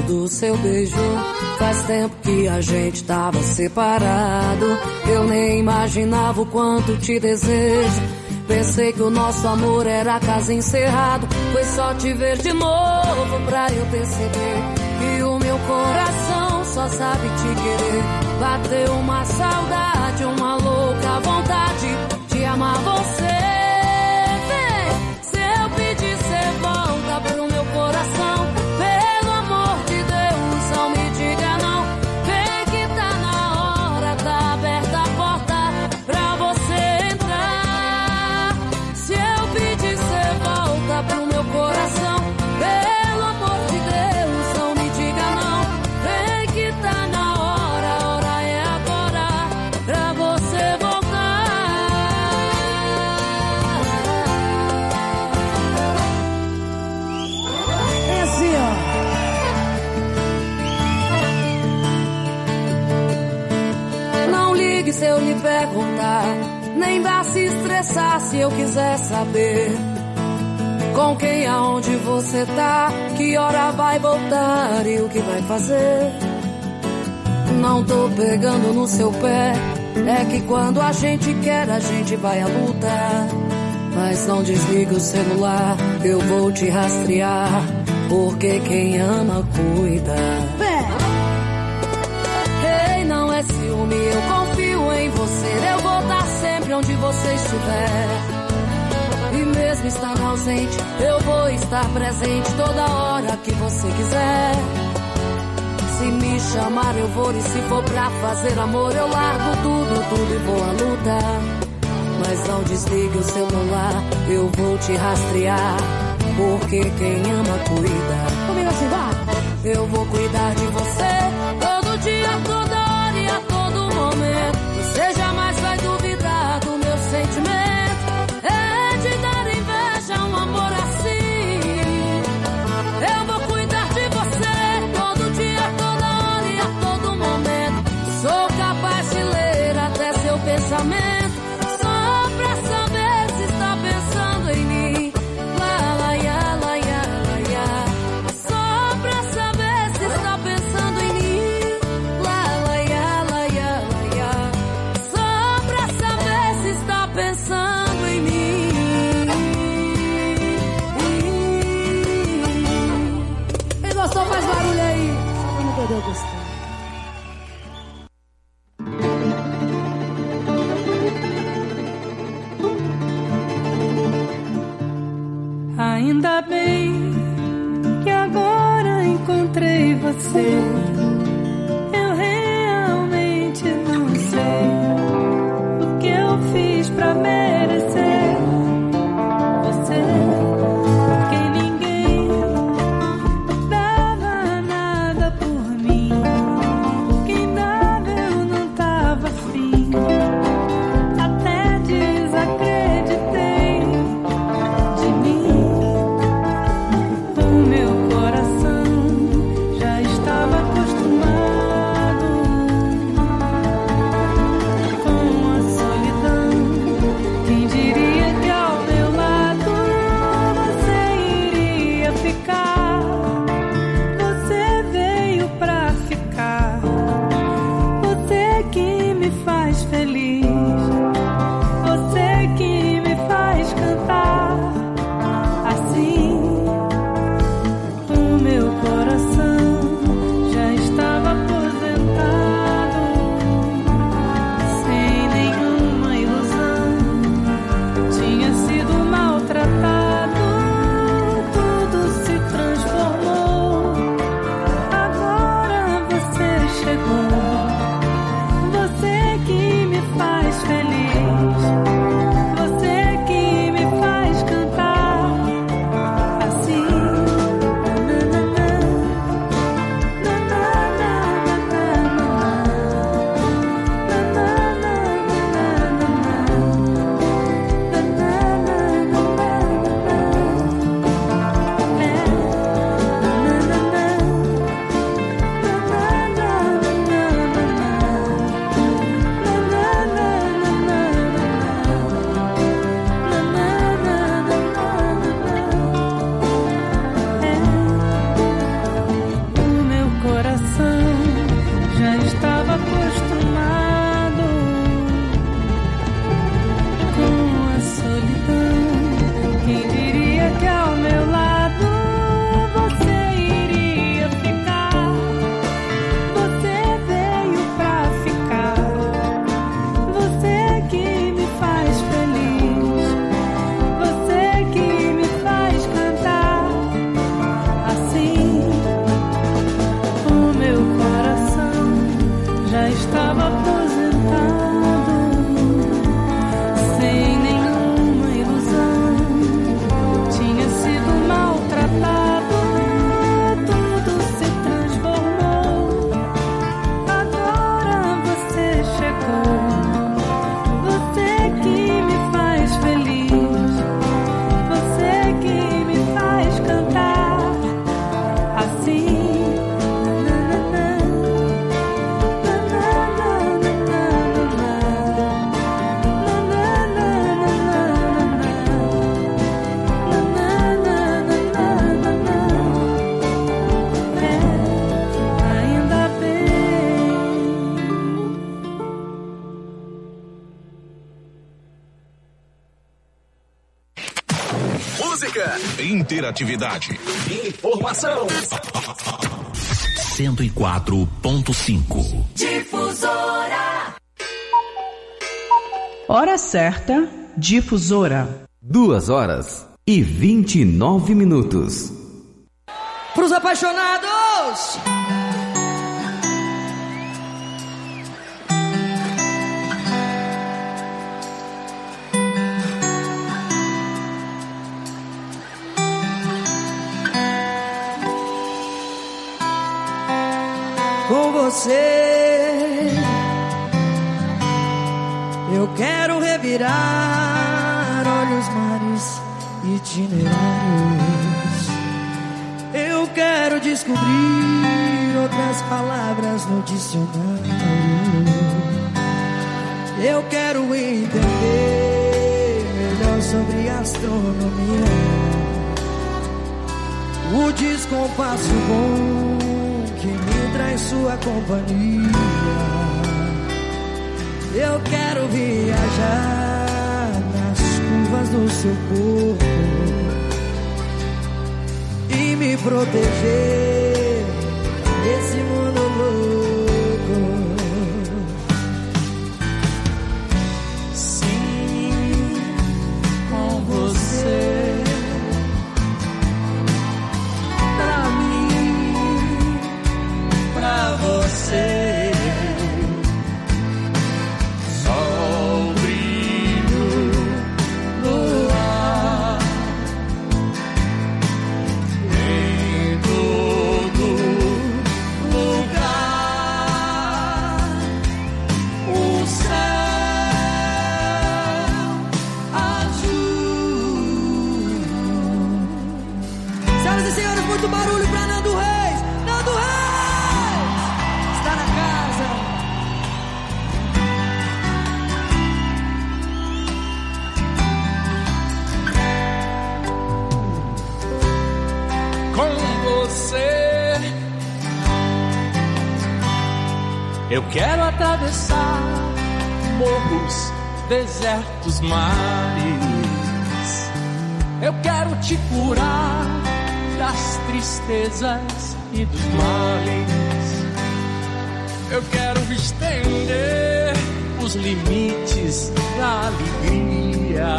do seu beijo. Faz tempo que a gente tava separado. Eu nem imaginava o quanto te desejo. Pensei que o nosso amor era caso encerrado. Foi só te ver de novo pra eu perceber que o meu coração só sabe te querer. Bateu uma saudade, uma louca vontade de amar você. Vem, se eu pedir, cê volta pro meu coração. Pelo amor de Deus, não me diga não. Vem que tá na hora, tá aberta a porta pra você entrar. Se eu pedir, cê volta pro meu coração. Pelo amor de Deus, não me diga não. Vem que tá na hora, a hora é agora pra você voltar. É assim, ó. Não ligue se eu lhe perguntar, nem vá se estressar se eu quiser saber com quem, aonde você tá, que hora vai voltar e o que vai fazer. Não tô pegando no seu pé, é que quando a gente quer a gente vai à luta. Mas não desligue o celular, eu vou te rastrear, porque quem ama cuida. Ei, não é ciúme, eu confio em você. Eu vou estar sempre onde você estiver. E mesmo estando ausente, eu vou estar presente toda hora que você quiser. Se me chamar eu vou, e se for pra fazer amor eu largo tudo e vou à luta. Mas não desligue o celular, eu vou te rastrear, porque quem ama cuida. Comigo assim, vai. Eu vou cuidar de você todo dia, toda hora e a todo momento. Você jamais vai duvidar do meu sentimento. É de dar inveja um amor assim. Eu vou cuidar de você todo dia, toda hora e a todo momento. Sou capaz de ler até seu pensamento, só pra saber se está pensando em mim. Lá, lá, ya, lá, ya, lá, ya. Só pra saber se está pensando em mim. Lá, lá, ya, lá, ya, lá, ya. Só pra saber se está pensando em mim. Quem gostou faz barulho aí. Só não perdeu o costume. Ainda bem que agora encontrei você. Eu realmente não sei o que eu fiz pra merecer você. Que ninguém dava nada por mim. Quem dava eu não tava afim. Até desacreditei de mim. O meu coração já estava acostumado interatividade. Informação. 104.5. Difusora. Hora certa, Difusora. 2h29. Pros apaixonados! Com você eu quero revirar olhos, mares, itinerários. Eu quero descobrir outras palavras no dicionário. Eu quero entender melhor sobre astronomia, o descompasso bom que me traz sua companhia. Eu quero viajar nas curvas do seu corpo e me proteger desse mundo louco. Sim, com você, pra mim, pra você. Muito barulho pra Nando Reis! Nando Reis! Está na casa! Com você eu quero atravessar morros, desertos, mares. Eu quero te curar das tristezas e dos males. Eu quero estender os limites da alegria,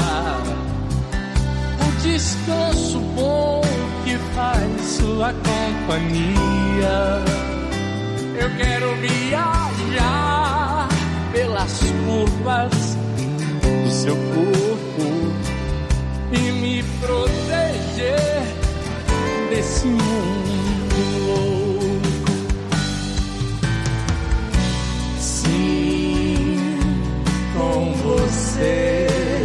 o descanso bom que faz sua companhia. Eu quero viajar pelas curvas do seu corpo e me proteger desse mundo louco. Sim, com você,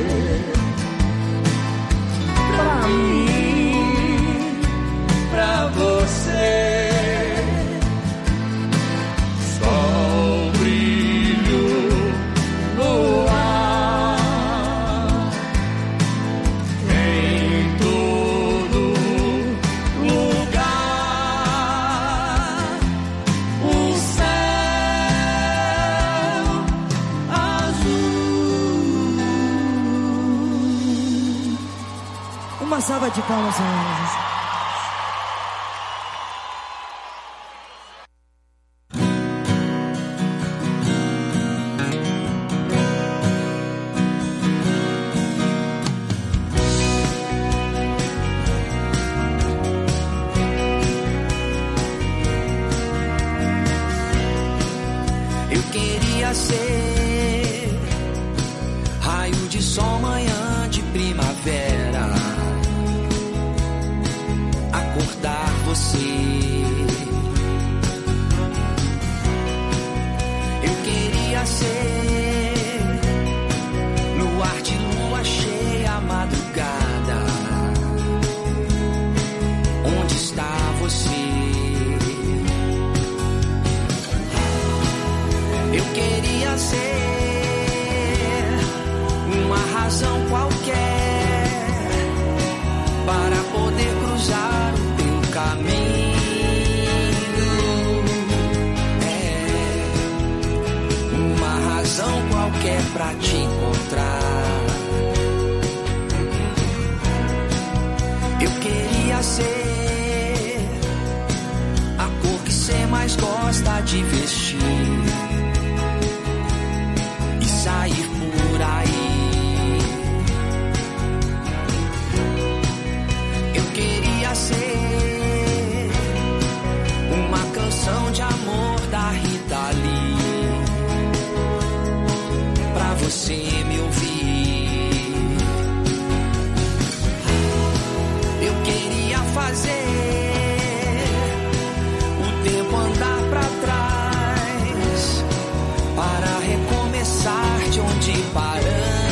pra mim, pra você. Sol, brilho, luar, em todo uma salva de palmas, senhores. Eu queria ser raio de sol, manhã de primavera, acordar você. Eu queria ser luar de lua cheia, madrugada. Onde está você? Eu queria ser uma razão qualquer para poder cruzar o teu caminho. Uma razão qualquer para te encontrar. Eu queria gosta de vestir e sair por aí. Eu queria ser uma canção de amor da Rita Lee, pra você me ouvir. Eu queria fazer o tempo andar pra trás, para recomeçar de onde paramos.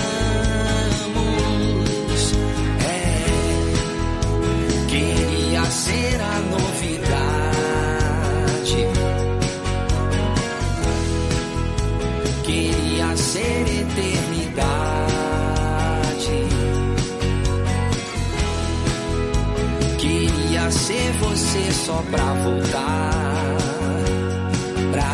Queria ser a novidade, queria ser eternidade, queria ser você só pra voltar pra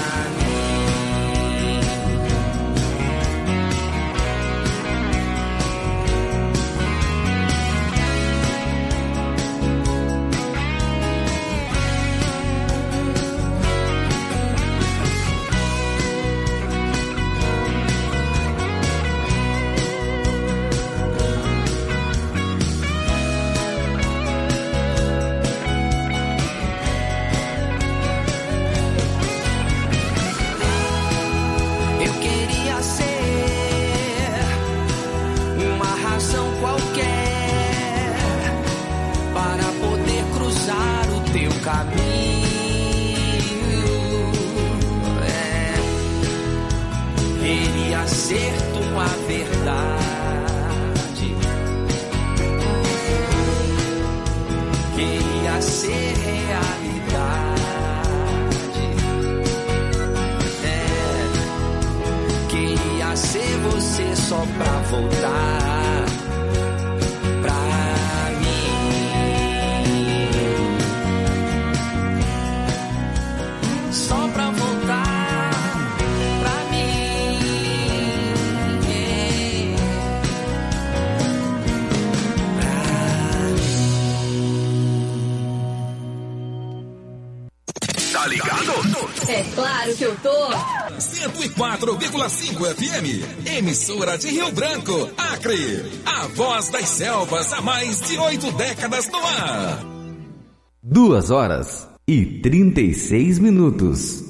ser tua verdade, queria ser realidade, queria ser você só pra voltar pra mim, só pra voltar. É claro que eu tô. 104,5 FM, emissora de Rio Branco, Acre. A voz das selvas há mais de 8 décadas no ar. 2h36.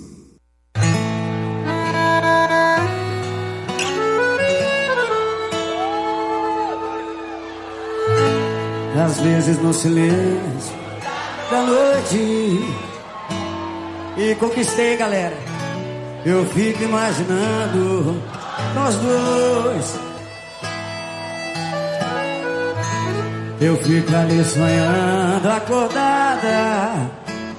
Às vezes no silêncio da noite e conquistei, galera. Eu fico imaginando nós dois. Eu fico ali sonhando, acordada,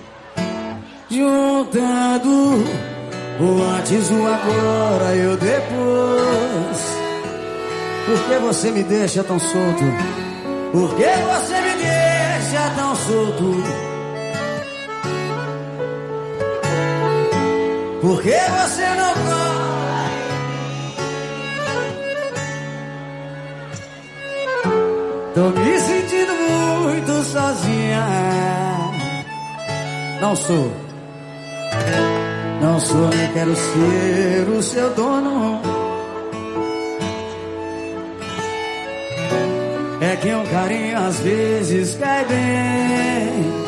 juntando o antes, o agora e o depois. Por que você me deixa tão solto? Por que você me deixa tão solto? Por que você não corre? Tô me sentindo muito sozinha. Não sou nem quero ser o seu dono. É que um carinho às vezes cai bem.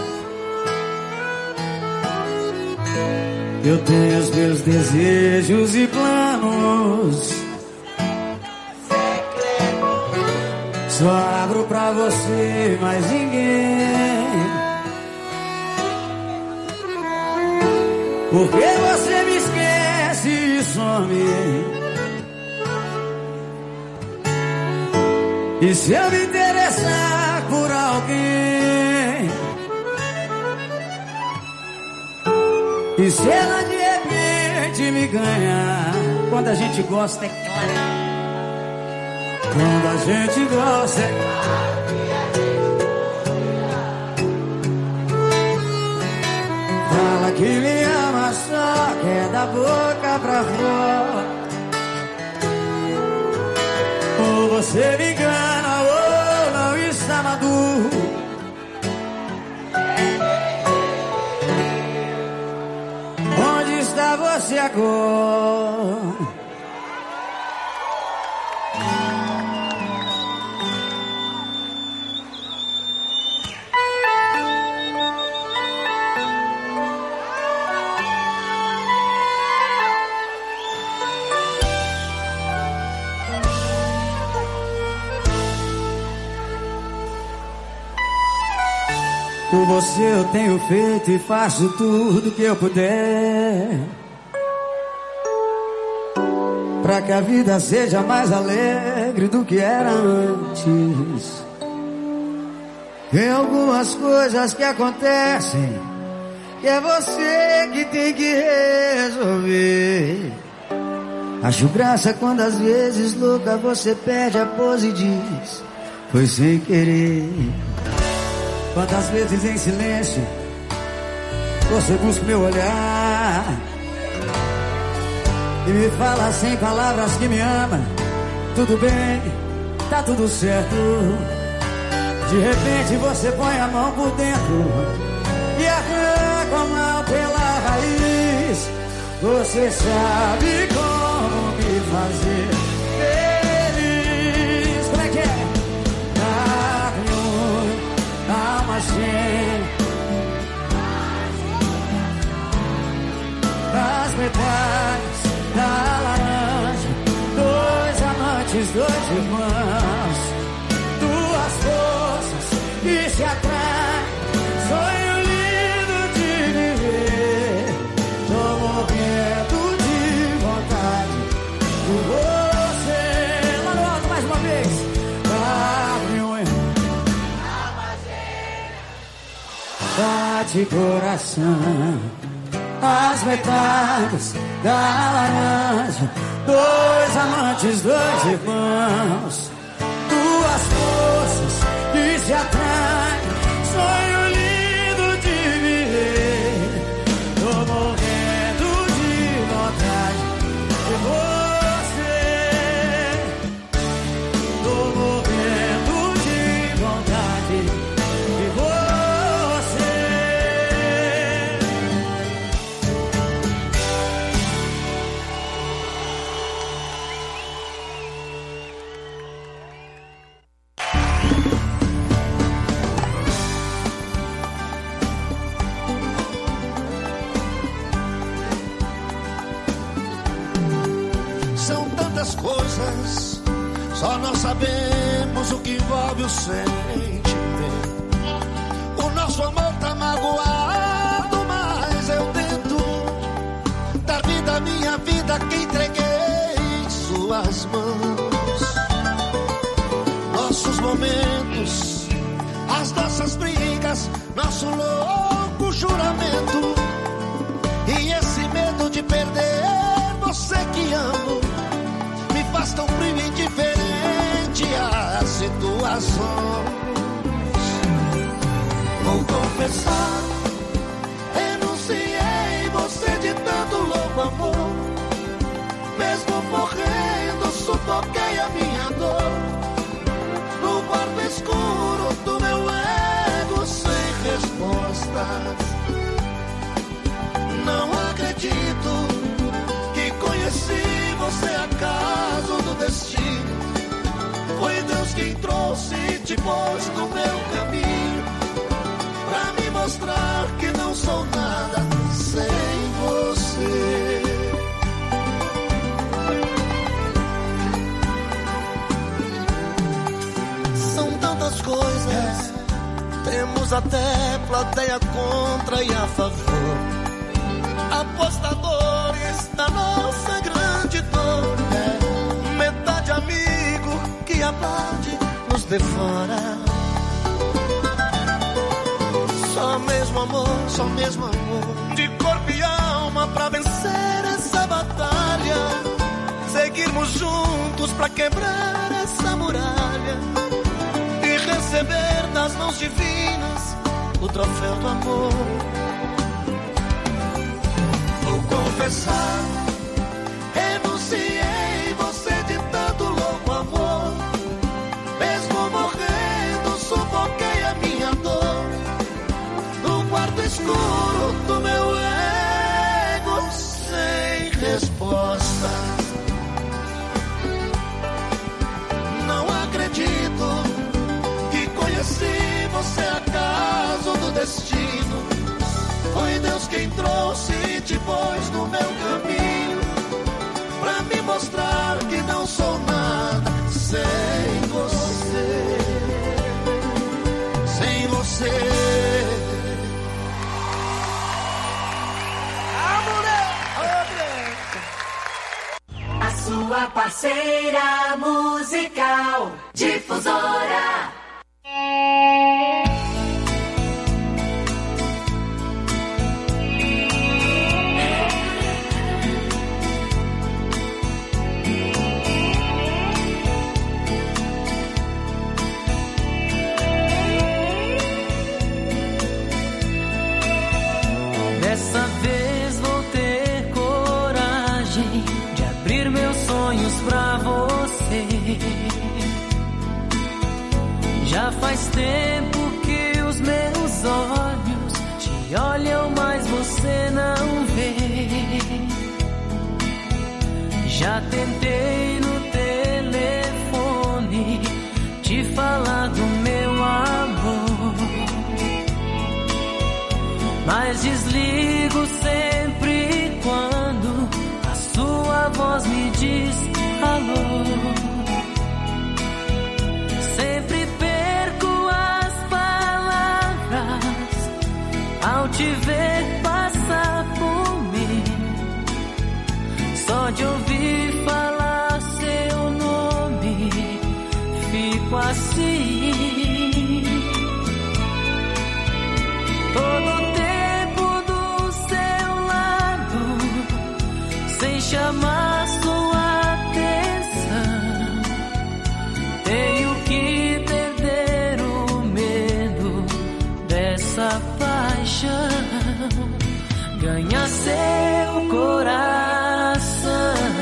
Eu tenho os meus desejos e planos. Só abro pra você, mais ninguém. Por que você me esquece e some? E se eu me interessar por alguém? E se ela de repente me ganhar? Quando a gente gosta, é claro. Quando a gente gosta, é claro. Fala que me ama, só quer da boca pra fora. Ou você me engana ou não está maduro. está você agora? Por você eu tenho feito e faço tudo que eu puder, pra que a vida seja mais alegre do que era antes. Tem algumas coisas que acontecem que é você que tem que resolver. Acho graça quando às vezes louca você perde a pose e diz: foi sem querer. Quantas vezes em silêncio você busca meu olhar e me fala sem palavras que me ama. Tudo bem, tá tudo certo. De repente você põe a mão por dentro e arranca a mão pela raiz. Você sabe como me fazer feliz. Como é que é? As metades da laranja, dois amantes, dois irmãos, duas forças que se atraem, sonho lindo de viver. Tô morrendo de vontade por você. Lá no alto mais uma vez. Bate coração, as metades da laranja, dois amantes, dois irmãos, duas forças que se atraem, sonho lindo de viver. Tô morrendo de vontade de você. Tô morrendo de vontade de você. Coisas, só nós sabemos o que envolve o sentimento. O nosso amor tá magoado, mas eu tento dar vida à minha vida que entreguei em suas mãos. Nossos momentos, as nossas brigas, nosso louco juramento, e esse medo de perder você que amo faz tão frio e indiferente às situações. Vou confessar, renunciei você de tanto louco amor. Mesmo morrendo, sufoquei a minha dor no quarto escuro do meu ego sem respostas. Não acredito que conheci você acaso do destino. Foi Deus quem trouxe e te pôs no meu caminho, pra me mostrar que não sou nada sem você. São tantas coisas, temos até plateia contra e a favor, apostadores da nossa grande dor. Metade amigo que aplaude nos devora. Só mesmo amor, de corpo e alma pra vencer essa batalha. Seguirmos juntos pra quebrar essa muralha e receber das mãos divinas o troféu do amor. Vou confessar, renunciei você de tanto louco amor. Mesmo morrendo, sufoquei a minha dor no quarto escuro do meu ego gosta. Não acredito que conheci você acaso do destino. Foi Deus quem trouxe e te pôs no meu caminho, pra me mostrar que não sou nada sem você. Sem você. A sua parceira musical Difusora. Dessa vez vou ter coragem de abrir meus sonhos pra você. Já faz tempo que os meus olhos te olham, mas você não vê. Já tentei no telefone te falar do meu amor, mas desligo sempre quando a sua voz me diz alô. Sempre perco as palavras ao te ver passar por mim. Só de ouvir falar seu nome fico assim. Todo chamar sua atenção, tenho que perder o medo dessa paixão, ganhar seu coração.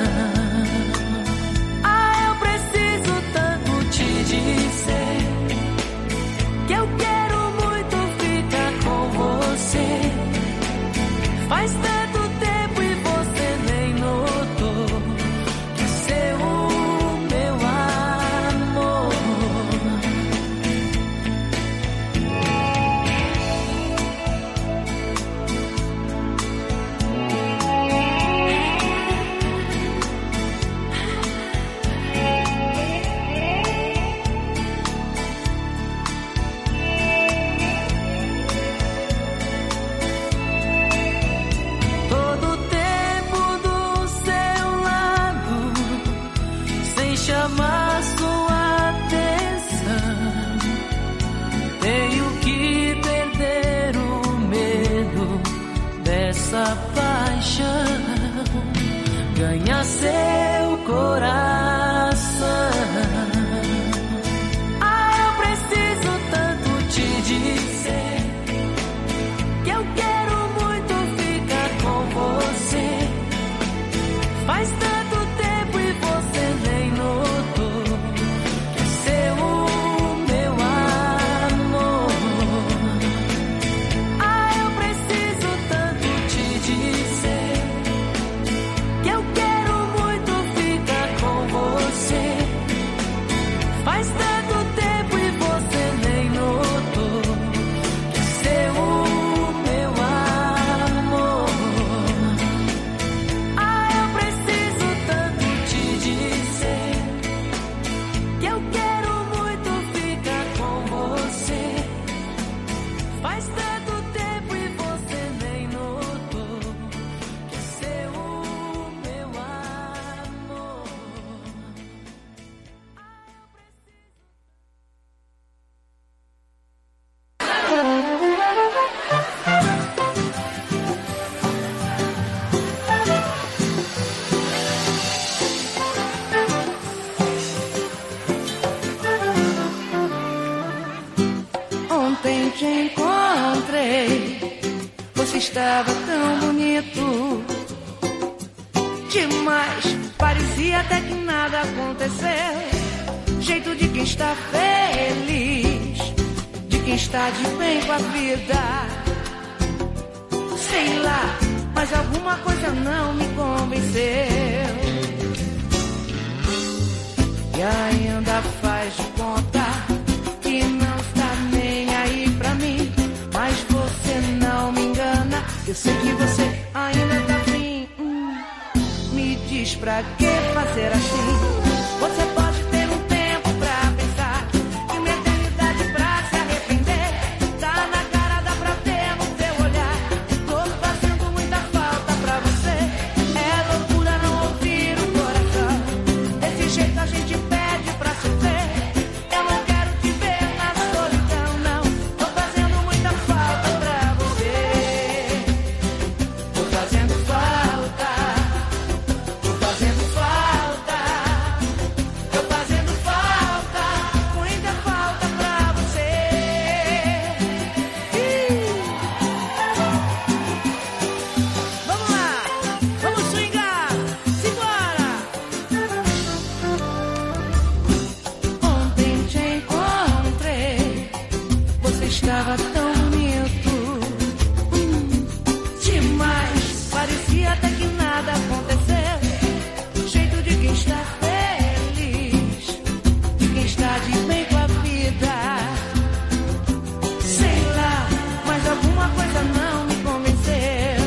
Ah, eu preciso tanto te dizer que eu quero muito ficar com você. Faz tanto tempo e você nem notou que ser o meu amor. Chamar sua atenção, tenho que perder o medo dessa paixão, ganhar seu coração. Ah, eu preciso tanto te dizer que eu quero muito ficar com você. Faz tanto tempo e você nem notou que ser o meu amor. Ah, eu preciso tanto te dizer que eu quero muito ficar com você. Faz tanto tempo e você nem notou que ser o meu amor. Ah, eu preciso tanto te dizer que eu quero muito ficar com você. Faz tanto tempo e você nem notou que ser o meu amor. Ontem te encontrei, você estava tão bonito demais, parecia até que nada aconteceu. Jeito de quem está feliz, de quem está de bem com a vida. Sei lá, mas alguma coisa não me convenceu. E ainda faz de conta que não está nem aí pra mim, mas você não me engana. Eu sei que você ainda tá afim. Me diz pra que fazer assim? Você pode ter um tempo pra pensar e uma eternidade pra se arrepender. Tá na cara, dá pra ver no teu olhar. Tô fazendo muita falta pra você. É loucura não ouvir o coração. Desse jeito a gente pede pra sofrer. Eu não quero te ver na solidão, não. Tô fazendo muita falta pra você. Tô fazendo falta. Tô fazendo falta. Tô fazendo falta. Muita falta pra você. Vamos lá. Vamos swingar. Simbora. Ontem te encontrei. Você estava tão bonito. Demais. Parecia até que nada aconteceu. Jeito de quem está feliz, de quem está de bem com a vida. Sei lá, mas alguma coisa não me convenceu.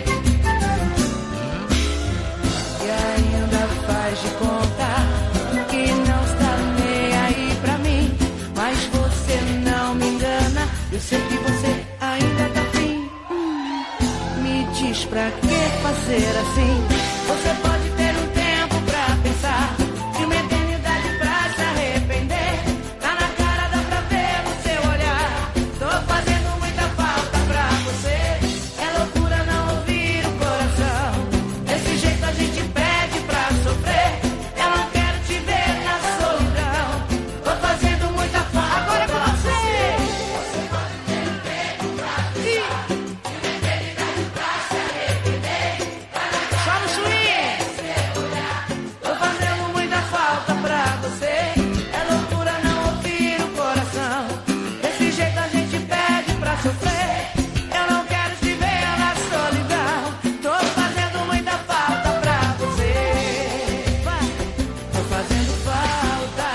E ainda faz de conta que não está nem aí pra mim, mas você não me engana. Eu sei que você ainda tá afim. Me diz pra que fazer assim? Você pode ter um tempo pra pensar e uma eternidade pra se arrepender. Tá na cara, dá pra ver no seu olhar. Tô fazendo muita falta pra você. É loucura não ouvir o coração. Desse jeito a gente pede pra sofrer. Eu não quero te ver na solidão. Tô fazendo muita falta. Agora é com você. Você pode ter um tempo pra pensar e uma eternidade pra se arrepender. Só no swing. Tô fazendo muita falta pra você. É loucura não ouvir o coração. Desse jeito a gente pede pra sofrer. Eu não quero te ver na solidão. Tô fazendo muita falta pra você. Vai. Tô fazendo falta.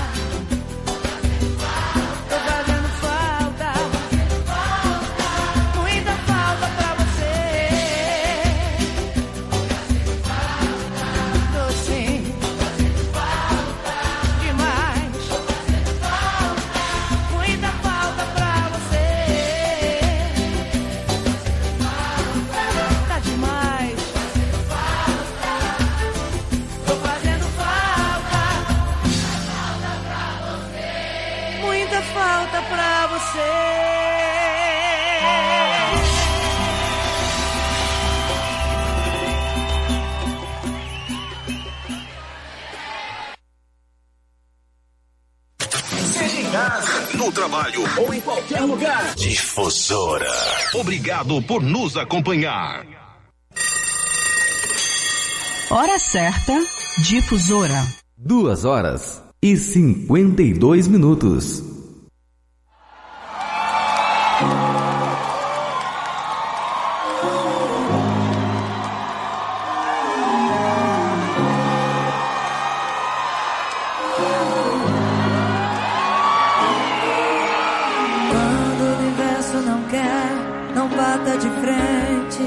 Tô fazendo falta. Muita falta pra você. Tô sim. Demais. Muita falta pra você. Tá demais. Tô fazendo falta. Muita falta pra você. Seja em casa, no trabalho ou em qualquer lugar. Difusora. Obrigado por nos acompanhar. Hora certa, Difusora. 2h52. Quando o universo não quer, não bata de frente.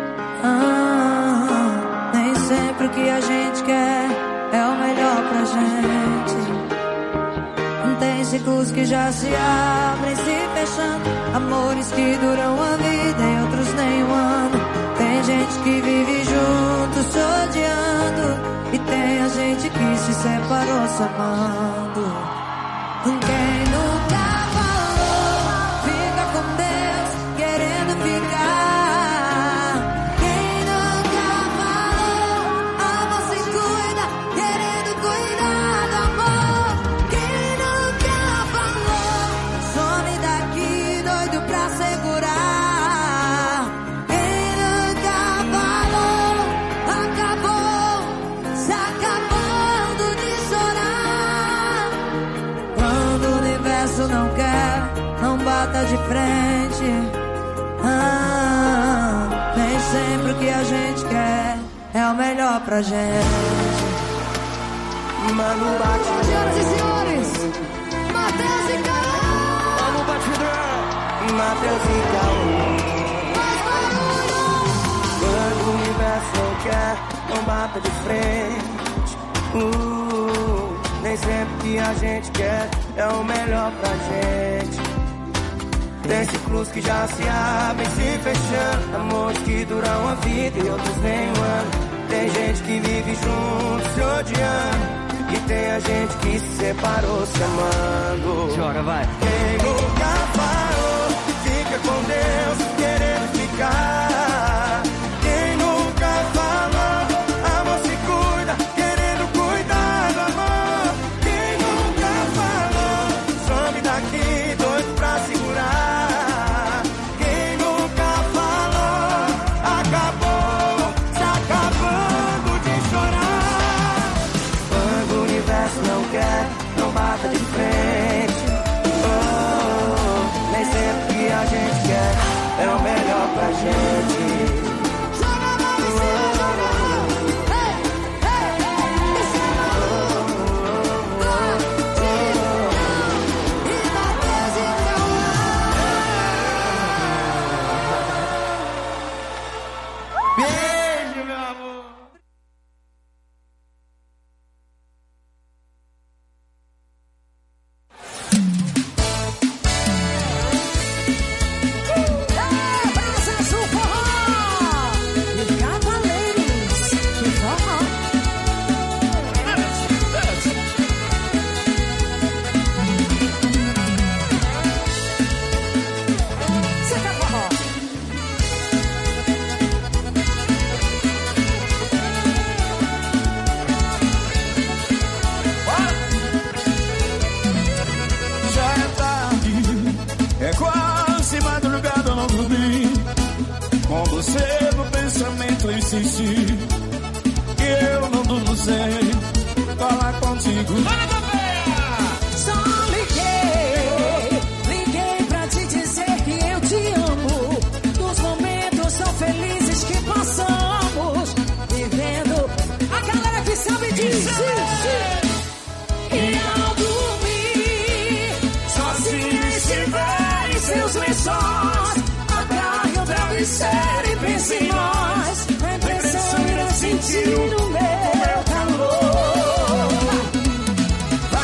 Nem sempre o que a gente quer é o melhor pra gente. Tem ciclos que já se abrem, se fechando. Amores que duram a vida e outros nem um ano. Tem gente que vive junto, se odiando. E tem a gente que se separou se amando. Quem nunca falou, fica com Deus, querendo ficar. Quem nunca falou, amor se cuida, querendo cuidar do amor. Quem nunca falou, some daqui, doido pra segurar. Quem nunca falou, acabou, se acabando de chorar. Quando o universo não quer, não bata de frente. Nem sempre o que a gente quer é o melhor pra gente. Mano bate. Senhoras e senhores, Matheus e Caô. Mano batidão. Matheus e Caô. Quando o universo não quer, não bata de frente. Nem sempre o que a gente quer é o melhor pra gente. Tem ciclos que já se abrem, se fechando. Amores que duram a vida e outros nem um ano. Tem gente que vive junto, se odiando. E tem a gente que se separou se amando. Chora, vai. Quem nunca falou, fica com Deus, querendo ficar. Quem nunca falou, amor se cuida, querendo cuidar do amor. Quem nunca falou, some daqui, doido pra segurar. Quem nunca falou, acabou, se acabando de chorar. Quando o universo não quer, não bata de frente. Nem sempre o que a gente quer é o melhor pra gente. Joga a mão em cima, joga a mão. Ei, ei, ei, esse é o e Matheus e Caô. Beijo, meu amor. Abraça o forró e Cavaleiros do forró. Você quer forró? Já é tarde, é quase madrugada, eu não dormi. Com você no pensamento eu insisti que eu não durmo sem falar contigo. Só liguei pra te dizer que eu te amo. Dos momentos tão felizes que passamos, vivendo. A galera que sabe disso. E ao dormir, sozinho estiver em seus lençóis, agarre o travesseiro e pense em nós. A impressão irá sentir o meu calor.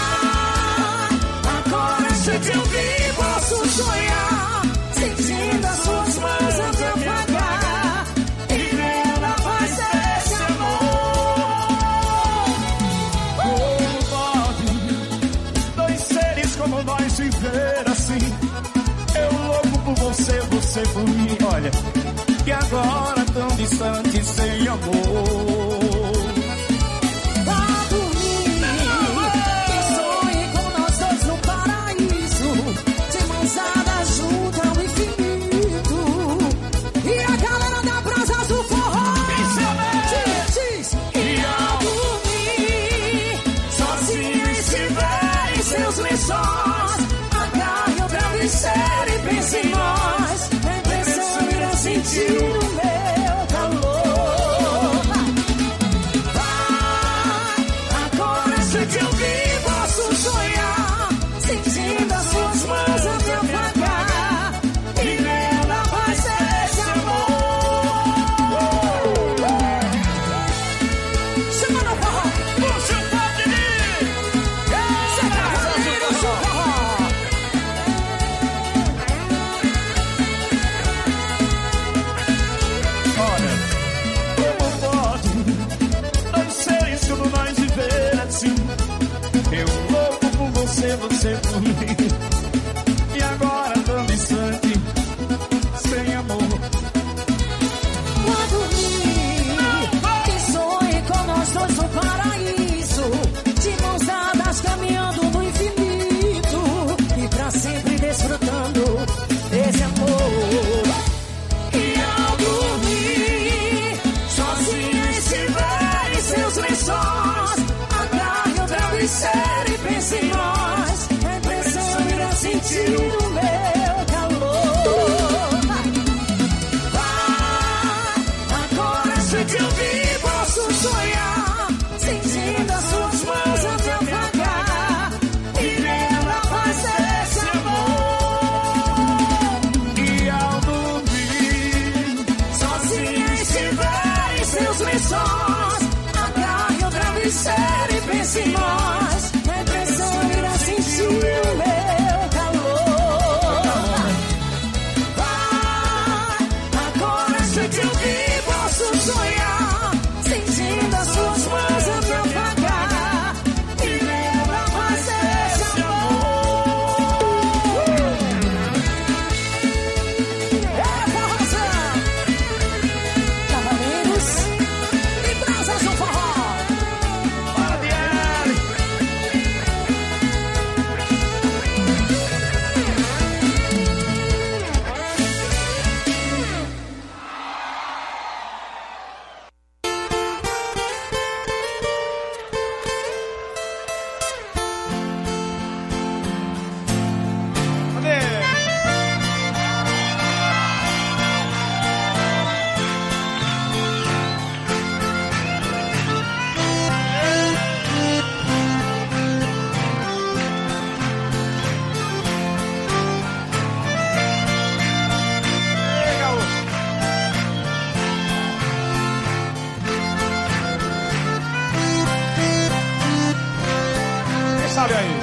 aí.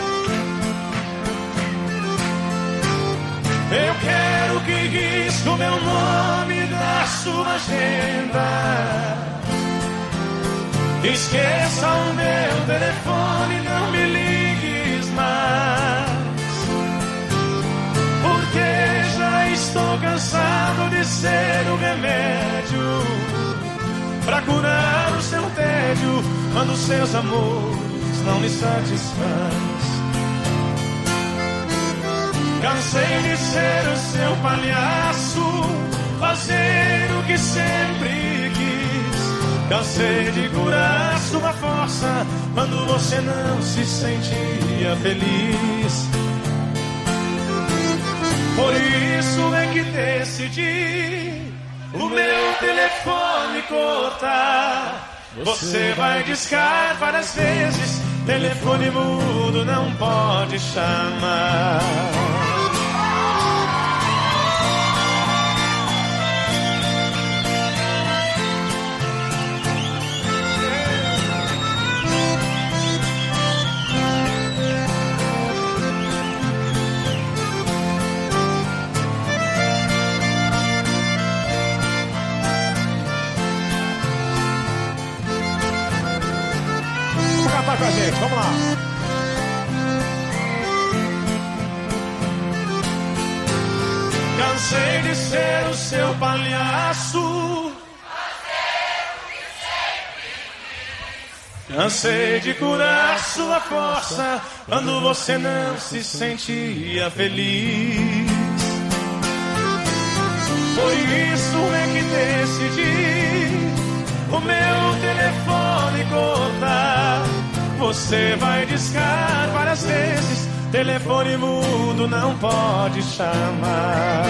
Eu quero que risque o meu nome da sua agenda. Esqueça o meu telefone, não me ligues mais. Porque já estou cansado de ser o remédio pra curar o seu tédio quando seus amores não me satisfaz. Cansei de ser o seu palhaço, fazer o que sempre quis. Cansei de curar sua força quando você não se sentia feliz. Por isso é que decidi o meu telefone cortar. Você vai discar várias vezes, telefone mudo não pode chamar. Com a gente, vamos lá. Cansei de ser o seu palhaço. Cansei de curar sua força quando você não se sentia feliz. Por isso é que decidi o meu telefone cortar. Você vai discar várias vezes, telefone mudo não pode chamar.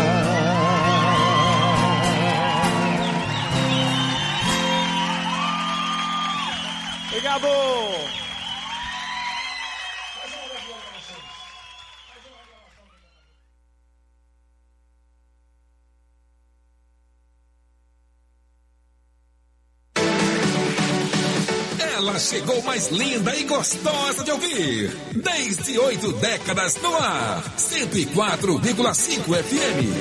Obrigado! Ela chegou mais linda e gostosa de ouvir. Desde 8 décadas no ar. 104,5 FM.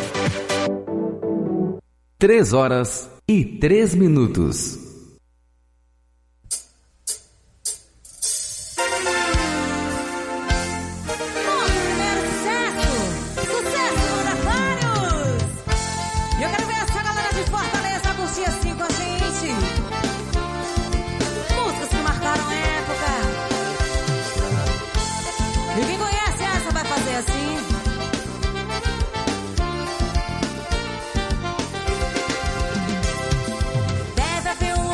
3h03. Deve haver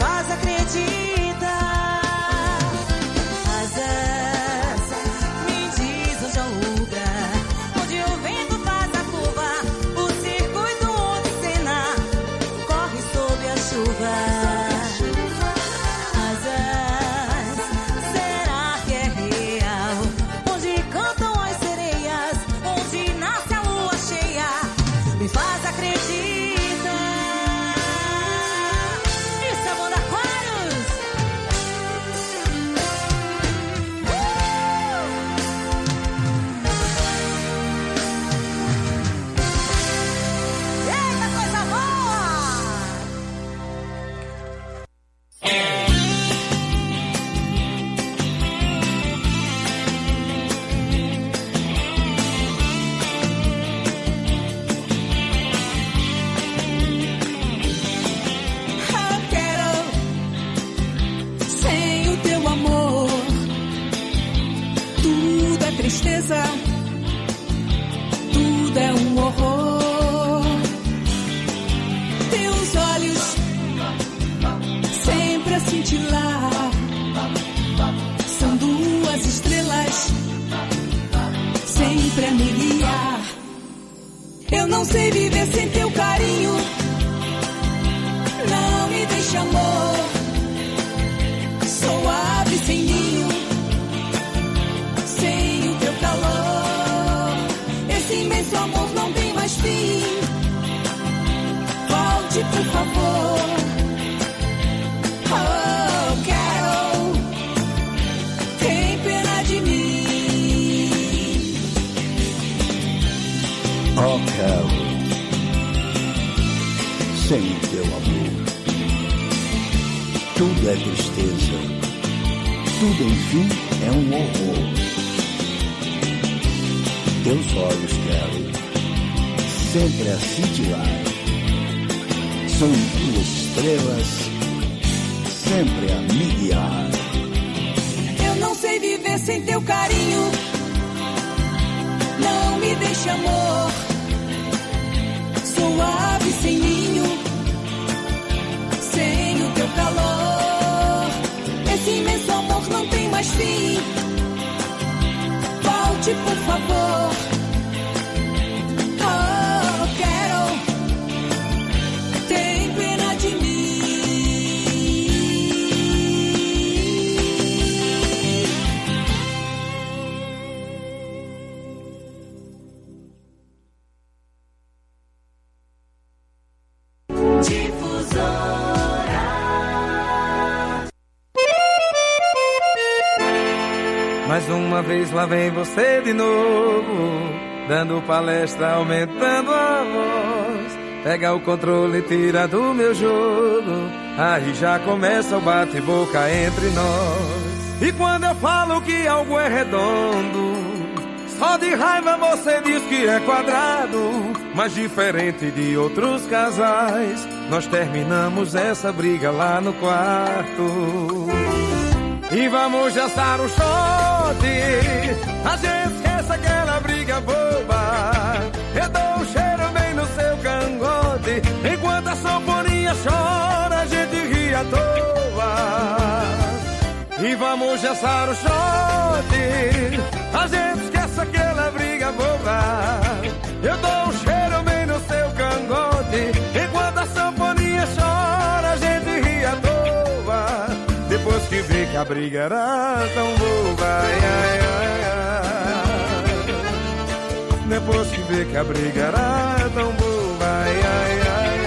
faz acreditar. Asas, me diz onde é o lugar onde o vento faz a curva, o circuito onde cena corre sob a chuva. Asas, será que é real? Onde cantam as sereias, onde nasce a lua cheia, me faz acreditar. Isso é Banda Aquários. Eita, coisa boa! Eu quero sem o teu amor. Tudo é tristeza, tudo é um horror. Teus olhos sempre a cintilar, são duas estrelas sempre a me guiar. Eu não sei viver sem teu carinho. Não me deixe, amor, sou ave sem ninho, sem o teu calor. Esse imenso amor não tem mais fim. Volte, por favor. Oh, Carol, tem pena de mim. Oh, Carol, sem o teu amor, tudo é tristeza, tudo enfim é um horror. Teus olhos, Carol, sempre a cintilar, são duas estrelas sempre a me guiar. Eu não sei viver sem teu carinho. Não me deixe, amor, sou ave sem ninho, sem o teu calor. Esse imenso amor não tem mais fim. Volte, por favor. Oh, Carol, tem pena de mim. Mais uma vez lá vem você de novo, dando palestra, aumentando a voz. Pega o controle e tira do meu jogo, aí já começa o bate-boca entre nós. E quando eu falo que algo é redondo, só de raiva você diz que é quadrado. Mas diferente de outros casais, nós terminamos essa briga lá no quarto. E vamos gastar um shot, a gente esquece aquela briga boba. Eu dou um cheiro bem no seu cangote, enquanto a sanfoninha chora, a gente ri à toa. E vamos gastar um shot, a gente esquece aquela briga boba. Eu dou um cheiro bem no seu cangote, enquanto a sanfoninha chora, a gente ri à toa. Depois que vê que a briga era tão boba, ai, ai, ai, ai. Depois que vê que a briga era tão boba, ai, ai, ai,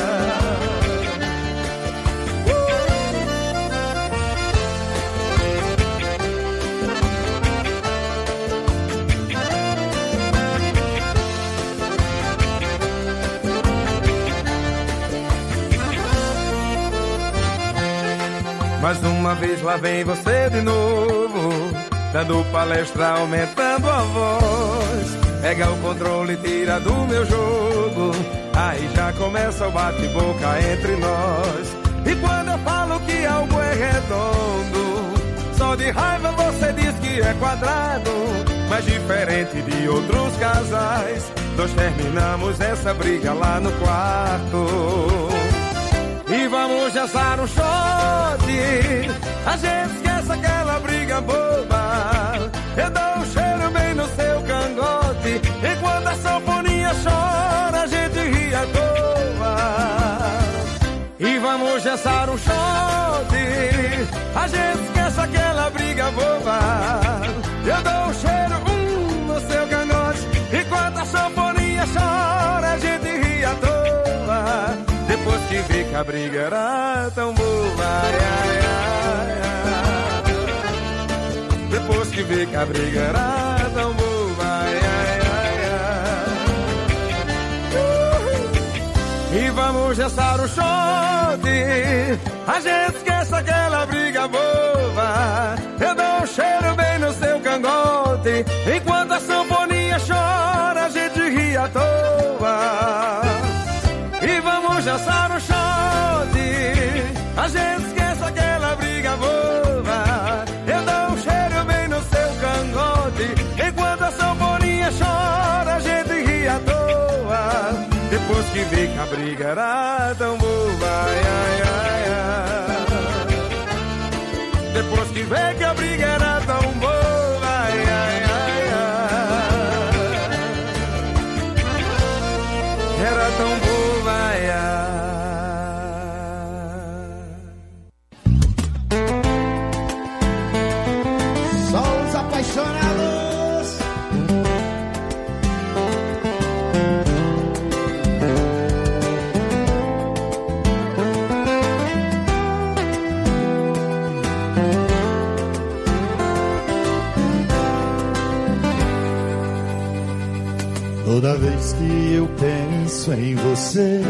Mais uma vez lá vem você de novo, dando palestra, aumentando a voz. Pega o controle e tira do meu jogo, aí já começa o bate-boca entre nós. E quando eu falo que algo é redondo, só de raiva você diz que é quadrado. Mas diferente de outros casais, nós terminamos essa briga lá no quarto. e vamos dançar um shot. A gente esquece aquela briga boba. Eu dou um cheiro bem no seu cangote. Enquanto a sanfoninha chora, a gente ri à toa. E vamos dançar um shot. A gente esquece aquela briga boba. Eu dou um cheiro no seu cangote. Enquanto a sanfoninha chora, a gente ri à toa. Depois que vi que a briga era tão boba, ai, ai, ai, ai. Depois que vi que a briga era tão boba, ai, ai, ai. E vamos dançar o shot. A gente esquece aquela briga boba. Eu dou um cheiro bem no seu cangote. Enquanto a sanfoninha chora, a gente ri à toa. E vamos dançar um shot. A gente esquece aquela briga boba. Eu dou um cheiro bem no seu cangote. Enquanto a sanfoninha chora, a gente ri à toa. Depois que vi que a briga era tão boba, ai, ai, ai, ai. Depois que vi que a briga era tão boba, ai, ai, ai, ai. Era tão boba, ai, ai. Só os apaixonados. Toda vez que eu penso em você,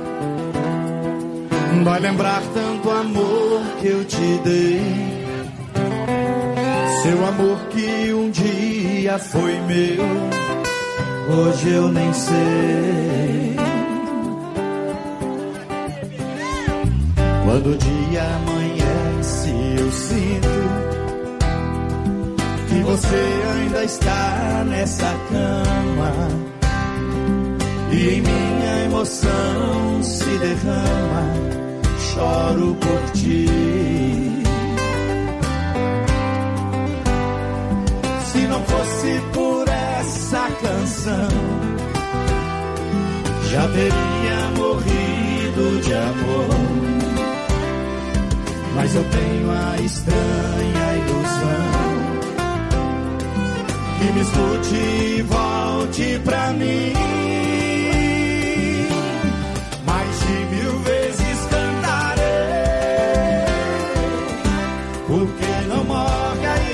vai lembrar tanto amor que eu te dei. Seu amor que um dia foi meu, hoje eu nem sei. Quando o dia amanhece, eu sinto que você ainda está nessa cama. E em minha emoção se derrama, choro por ti. Se não fosse por essa canção, já teria morrido de amor. Mas eu tenho a estranha ilusão que me escute e volte pra mim. Mais de 1000 vezes cantarei, porque não morre a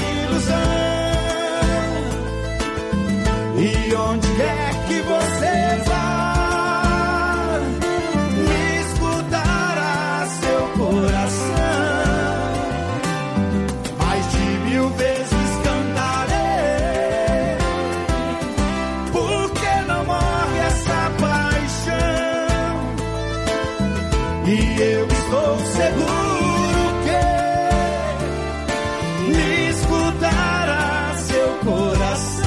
ilusão. E onde quer que você vá, me escutará seu coração. Mais de 1000 vezes cantarei, porque não morre essa paixão. E eu estou seguro que me escutará seu coração.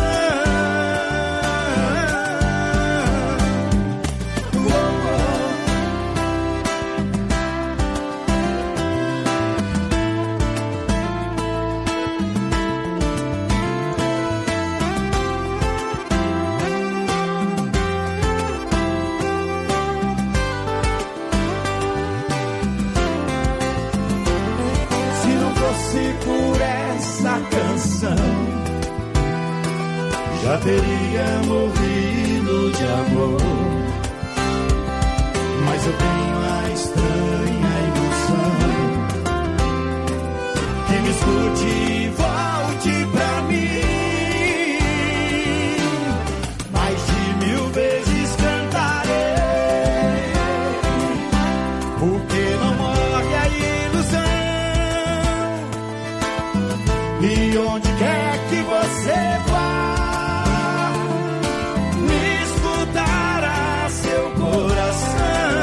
Por essa canção, já teria morrido de amor. Mas eu tenho a estranha ilusão que me escute e volte pra mim. Mais de 1000 vezes cantarei, porque não morre a ilusão. E onde quer que você vá, me escutará seu coração.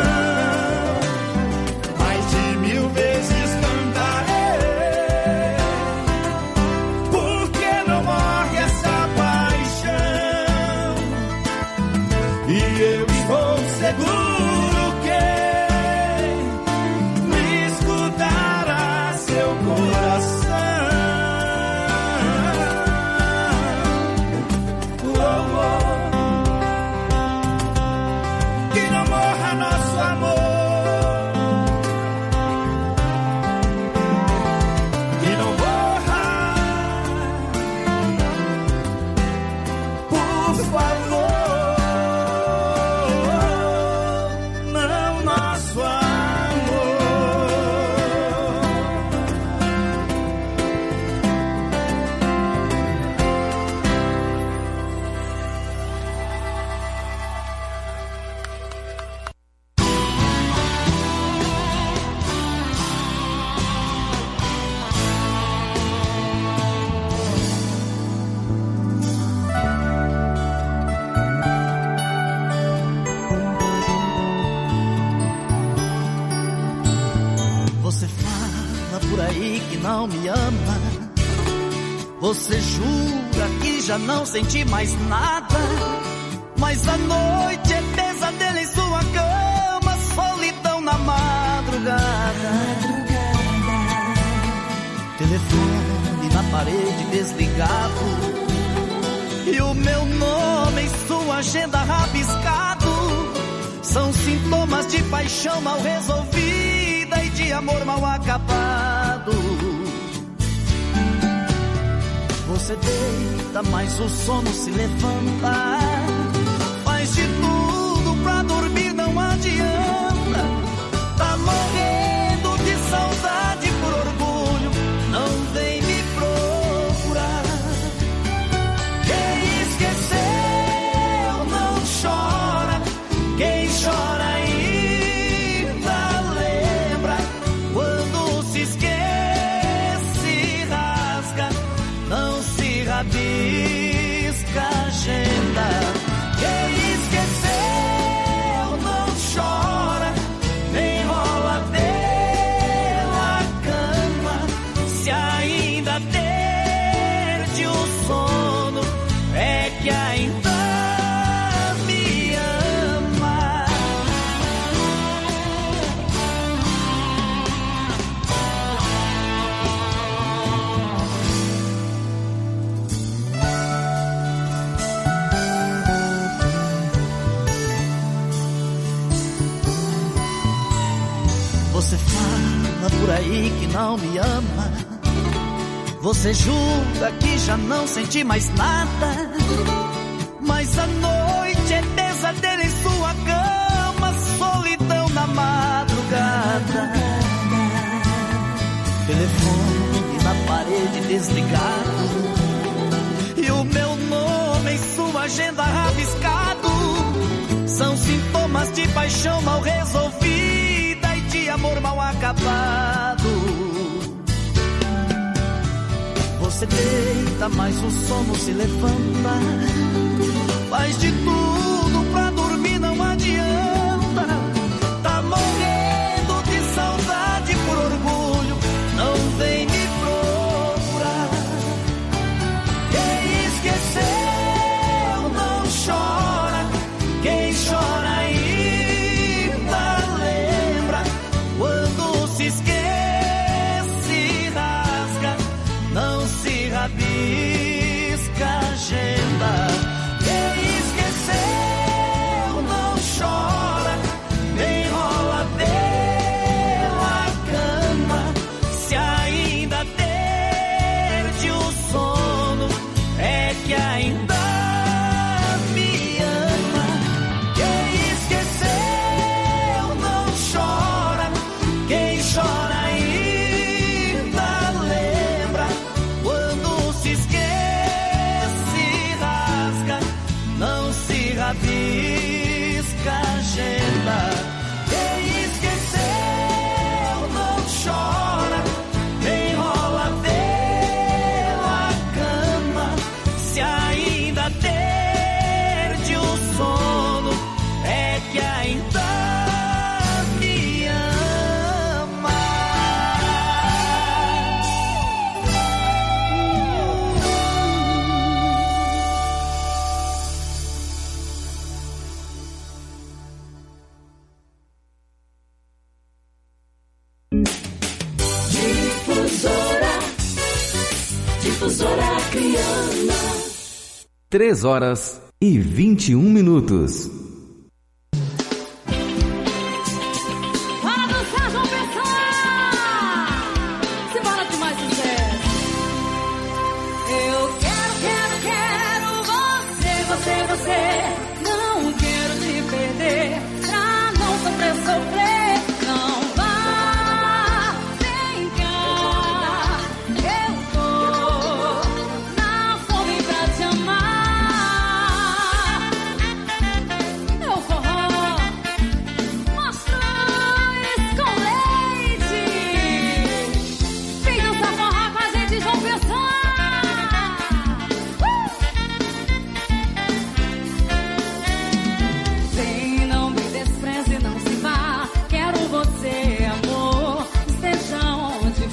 Mais de 1000 vezes cantarei, porque não morre essa paixão. E eu estou seguro que fala por aí que não me ama. Você jura que já não sente mais nada, mas a noite é pesadelo em sua cama, solidão na madrugada. Telefone na parede desligado, e o meu nome em sua agenda rabiscado. São sintomas de paixão mal resolvida e de amor mal acabado. Você deita, mas o sono se levanta. Faz de tudo pra dormir, não adianta. Tá morrendo de saudade por orgulho, não vem me procurar. Quem esqueceu não chora, quem chora ainda lembra. Quando se esquece, rasga, não se rabisca a agenda. Quem esqueceu não chora, nem rola pela cama. Se ainda perde o sono, é que ainda me ama. Você fala por aí que não me ama. Você jura que já não sente mais nada, mas a noite é pesadelo em sua cama, solidão na madrugada. Telefone na parede desligado, e o meu nome em sua agenda rabiscado. São sintomas de paixão mal resolvida e de amor mal acabado. Você deita, mas o sono se levanta. Faz de tudo pra dormir, não adianta. Tá morrendo de saudade por orgulho, não vem me procurar. Quem esqueceu não chora, quem chora ainda lembra. Quando se esquece, rasga, não se rabisca a agenda. Quem esqueceu não chora, nem rola pela cama. Se ainda perde o sono, é que ainda me ama. Quem esqueceu não chora, quem chora ainda lembra. Quando se esquece, rasga, não se rabisca a agenda. Quem esqueceu não chora, nem rola pela cama. Se ainda perde o sono, é que ainda me ama. Difusora, Difusora Criana. 3 horas e 21 minutos.